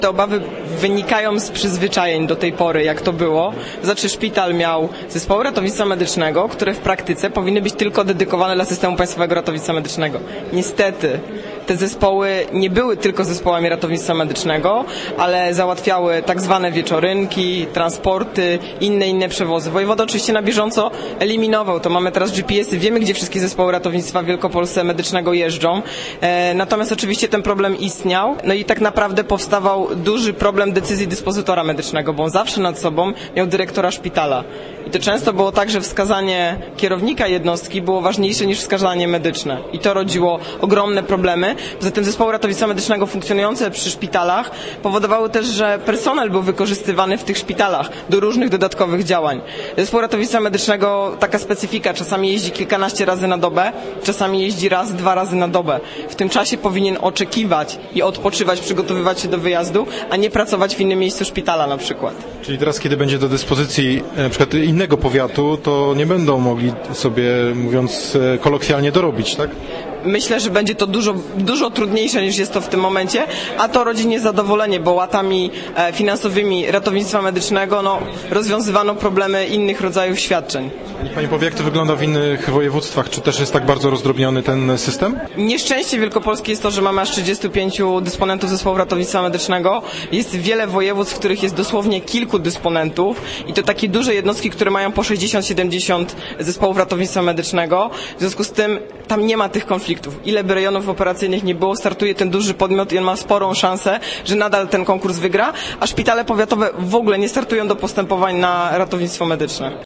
Te obawy wynikają z przyzwyczajeń do tej pory, jak to było. Znaczy szpital miał zespoły ratownictwa medycznego, które w praktyce powinny być tylko dedykowane dla systemu państwowego ratownictwa medycznego. Niestety te zespoły nie były tylko zespołami ratownictwa medycznego, ale załatwiały tak zwane wieczorynki, transporty, inne przewozy. Wojewoda oczywiście na bieżąco eliminował to. Mamy teraz GPS-y, wiemy, gdzie wszystkie zespoły ratownictwa w Wielkopolsce medycznego jeżdżą. Natomiast oczywiście ten problem istniał. No i tak naprawdę powstawał duży problem decyzji dyspozytora medycznego, bo on zawsze nad sobą miał dyrektora szpitala. I to często było tak, że wskazanie kierownika jednostki było ważniejsze niż wskazanie medyczne. I to rodziło ogromne problemy. Poza tym zespoły ratownictwa medycznego funkcjonujące przy szpitalach powodowały też, że personel był wykorzystywany w tych szpitalach do różnych dodatkowych działań. Zespół ratownictwa medycznego, taka specyfika, czasami jeździ kilkanaście razy na dobę, czasami jeździ raz, 2 razy na dobę. W tym czasie powinien oczekiwać i odpoczywać, przygotowywać się do wyjazdu, a nie pracować w innym miejscu szpitala na przykład. Czyli teraz, kiedy będzie do dyspozycji na przykład innego powiatu, to nie będą mogli sobie, mówiąc kolokwialnie, dorobić, tak? Myślę, że będzie to dużo trudniejsze niż jest to w tym momencie, a to rodzi niezadowolenie, bo łatami finansowymi ratownictwa medycznego rozwiązywano problemy innych rodzajów świadczeń. Pani powie, jak to wygląda w innych województwach? Czy też jest tak bardzo rozdrobniony ten system? Nieszczęście Wielkopolski jest to, że mamy aż 35 dysponentów zespołu ratownictwa medycznego. Jest wiele województw, w których jest dosłownie kilku dysponentów i to takie duże jednostki, które mają po 60-70 zespołów ratownictwa medycznego. W związku z tym tam nie ma tych konfliktów. Ile by rejonów operacyjnych nie było, startuje ten duży podmiot i on ma sporą szansę, że nadal ten konkurs wygra, a szpitale powiatowe w ogóle nie startują do postępowań na ratownictwo medyczne.